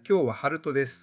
今日はハルトです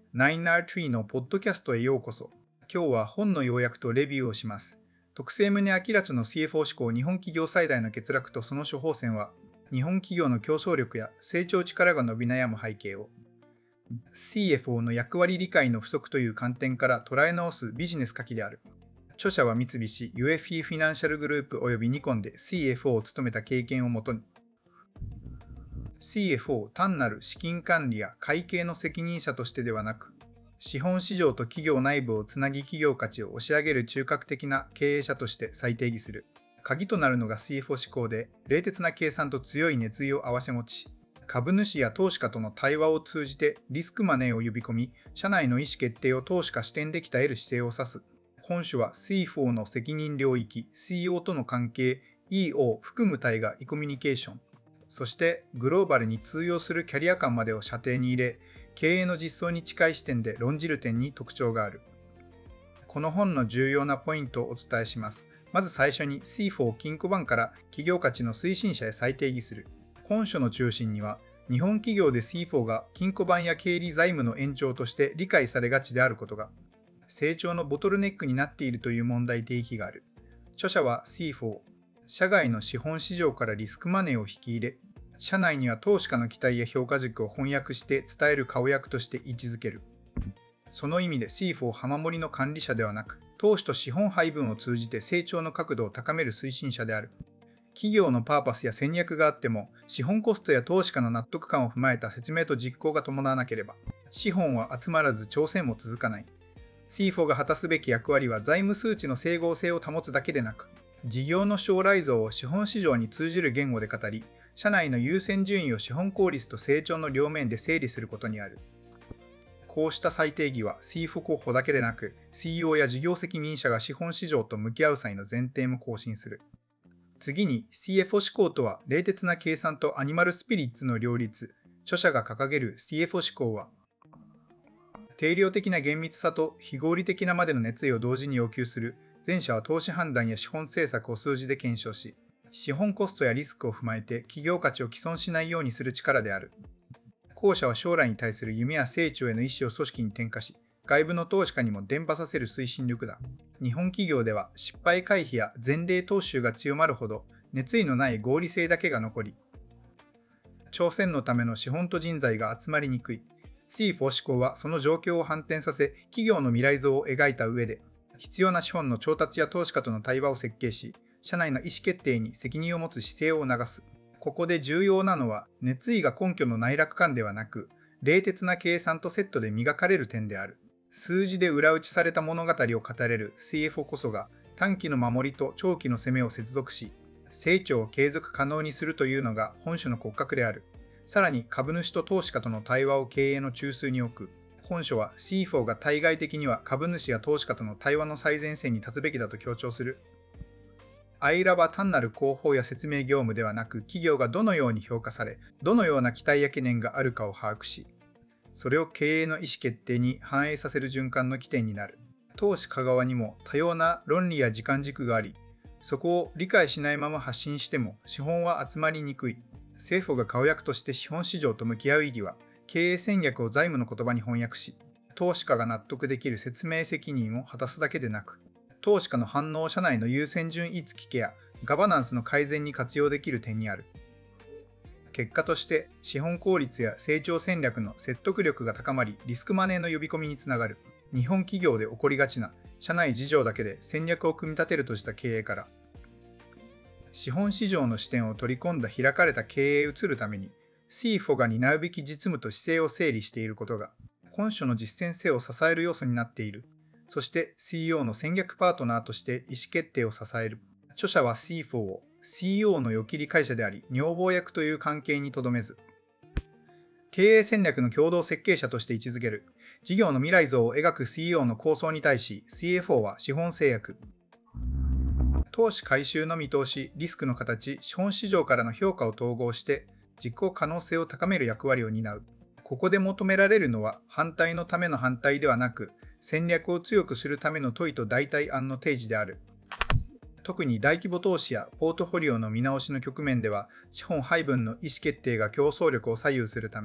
。9R3 のポッドキャストへようこそ。今日は本の要約とレビューをします。徳末宗明著の CFO 思考日本企業最大の欠落とその処方箋は、日本企業の競争力や成長力が伸び悩む背景を、CFO の役割理解の不足という観点から捉え直すビジネス書きである。著者は三菱 UFE フィナンシャルグループ及びニコンで CFO を務めた経験をもとに、CFO 単なる資金管理や会計の責任者としてではなく、資本市場と企業内部をつなぎ企業価値を押し上げる中核的な経営者として再定義する。鍵となるのが CFO 思考で、冷徹な計算と強い熱意を併せ持ち、株主や投資家との対話を通じてリスクマネーを呼び込み、社内の意思決定を投資家視点で鍛える姿勢を指す。本書は CFO の責任領域、CEO との関係、E を含む対が異コミュニケーション、そしてグローバルに通用するキャリア感までを射程に入れ、経営の実装に近い視点で論じる点に特徴がある。この本の重要なポイントをお伝えします。まず最初に CFO を金庫番から企業価値の推進者へ再定義する。本書の中心には、日本企業で CFO が金庫番や経理財務の延長として理解されがちであることが、成長のボトルネックになっているという問題提起がある。著者は CFO、社外の資本市場からリスクマネーを引き入れ、社内には投資家の期待や評価軸を翻訳して伝える顔役として位置づける。その意味で CFO 浜盛りの管理者ではなく、投資と資本配分を通じて成長の角度を高める推進者である。企業のパーパスや戦略があっても、資本コストや投資家の納得感を踏まえた説明と実行が伴わなければ、資本は集まらず挑戦も続かない。CFO が果たすべき役割は財務数値の整合性を保つだけでなく、事業の将来像を資本市場に通じる言語で語り、社内の優先順位を資本効率と成長の両面で整理することにある。こうした再定義は CFO 候補だけでなく、CEO や事業責任者が資本市場と向き合う際の前提も更新する。次に CFO 思考とは冷徹な計算とアニマルスピリッツの両立。著者が掲げる CFO 思考は、定量的な厳密さと非合理的なまでの熱意を同時に要求する。前者は投資判断や資本政策を数字で検証し、資本コストやリスクを踏まえて企業価値を毀損しないようにする力である。後者は将来に対する夢や成長への意思を組織に転化し、外部の投資家にも伝播させる推進力だ。日本企業では失敗回避や前例踏襲が強まるほど熱意のない合理性だけが残り、挑戦のための資本と人材が集まりにくい。CFO 思考はその状況を反転させ、企業の未来像を描いた上で、必要な資本の調達や投資家との対話を設計し、社内の意思決定に責任を持つ姿勢を促す。ここで重要なのは、熱意が根拠の内楽観ではなく、冷徹な計算とセットで磨かれる点である。数字で裏打ちされた物語を語れる CFO こそが、短期の守りと長期の攻めを接続し、成長を継続可能にするというのが本書の骨格である。さらに株主と投資家との対話を経営の中枢に置く。本書は CFO が対外的には株主や投資家との対話の最前線に立つべきだと強調する。IRA は単なる広報や説明業務ではなく、企業がどのように評価され、どのような期待や懸念があるかを把握し、それを経営の意思決定に反映させる循環の起点になる。投資家側にも多様な論理や時間軸があり、そこを理解しないまま発信しても資本は集まりにくい。政府が顔役として資本市場と向き合う意義は、経営戦略を財務の言葉に翻訳し、投資家が納得できる説明責任を果たすだけでなく、投資家の反応を社内の優先順位付きケア、ガバナンスの改善に活用できる点にある。結果として、資本効率や成長戦略の説得力が高まり、リスクマネーの呼び込みにつながる。日本企業で起こりがちな、社内事情だけで戦略を組み立てるとした経営から、資本市場の視点を取り込んだ開かれた経営へ移るために、CFO が担うべき実務と姿勢を整理していることが、本書の実践性を支える要素になっている。そして CEO の戦略パートナーとして意思決定を支える。著者は CFO を CEO の世切り会社であり、女房役という関係にとどめず、経営戦略の共同設計者として位置づける。事業の未来像を描く CEO の構想に対し、CFO は資本制約。投資回収の見通し、リスクの形、資本市場からの評価を統合して、実行可能性を高める役割を担う。ここで求められるのは、反対のための反対ではなく、戦略を強くするための問いと代替案の提示である。特に大規模投資やポートフォリオの見直しの局面では、資本配分の意思決定が競争力を左右するため、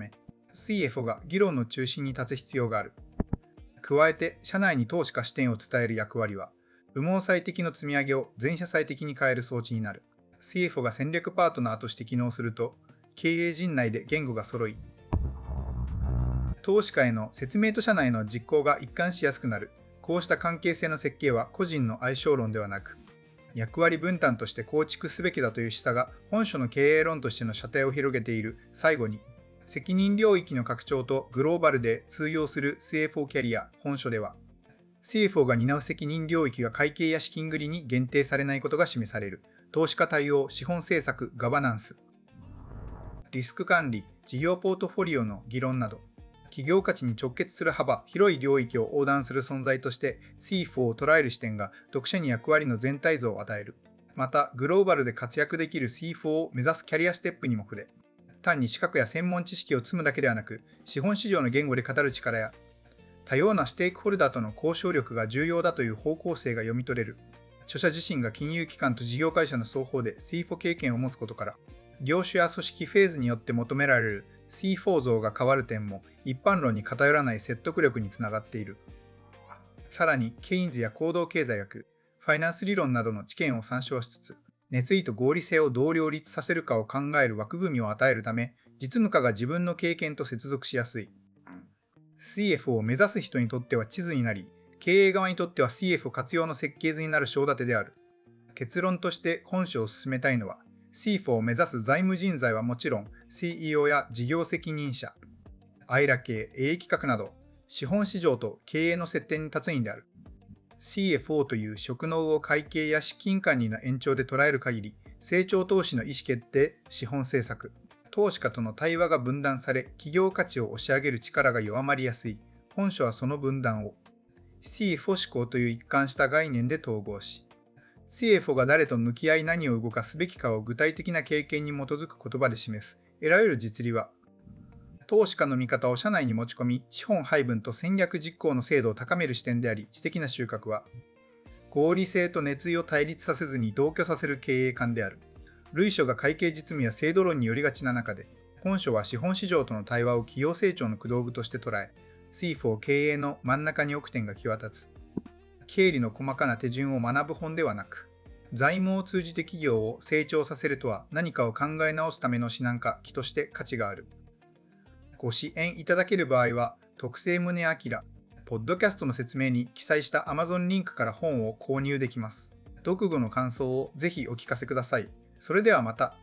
CFO が議論の中心に立つ必要がある。加えて、社内に投資家視点を伝える役割は、羽毛最適の積み上げを全社最適に変える装置になる。CFO が戦略パートナーとして機能すると、経営陣内で言語が揃い、投資家への説明と社内の実行が一貫しやすくなる。こうした関係性の設計は個人の相性論ではなく、役割分担として構築すべきだという示唆が本書の経営論としての射程を広げている。最後に、責任領域の拡張とグローバルで通用する CFO キャリア。本書では、CFO が担う責任領域が会計や資金繰りに限定されないことが示される。投資家対応、資本政策、ガバナンス、リスク管理、事業ポートフォリオの議論など、企業価値に直結する幅広い領域を横断する存在として CFO を捉える視点が読者に役割の全体像を与える。また、グローバルで活躍できる CFO を目指すキャリアステップにも触れ、単に資格や専門知識を積むだけではなく、資本市場の言語で語る力や、多様なステークホルダーとの交渉力が重要だという方向性が読み取れる。著者自身が金融機関と事業会社の双方で CFO 経験を持つことから、業種や組織フェーズによって求められる CFO 像が変わる点も一般論に偏らない説得力につながっている。さらに、ケインズや行動経済学、ファイナンス理論などの知見を参照しつつ、熱意と合理性をどう両立させるかを考える枠組みを与えるため、実務家が自分の経験と接続しやすい。CFO を目指す人にとっては地図になり、経営側にとっては CFO 活用の設計図になる章立てである。結論として本書を進めたいのは、CFO を目指す財務人材はもちろん、CEO や事業責任者、アイラ系、営企画など、資本市場と経営の接点に立つ員である。CFO という職能を会計や資金管理の延長で捉える限り、成長投資の意思決定、資本政策、投資家との対話が分断され、企業価値を押し上げる力が弱まりやすい。本書はその分断を、CFO 思考という一貫した概念で統合し、CFO が誰と向き合い何を動かすべきかを具体的な経験に基づく言葉で示す。得られる実利は、投資家の見方を社内に持ち込み、資本配分と戦略実行の精度を高める視点であり、知的な収穫は、合理性と熱意を対立させずに同居させる経営観である。類書が会計実務や制度論によりがちな中で、本書は資本市場との対話を企業成長の駆動具として捉え、CFO 経営の真ん中に置く点が際立つ。経理の細かな手順を学ぶ本ではなく、財務を通じて企業を成長させるとは何かを考え直すための指南家として価値がある。ご支援いただける場合は、特製宗明、ポッドキャストの説明に記載した Amazon リンクから本を購入できます。読後の感想をぜひお聞かせください。それではまた。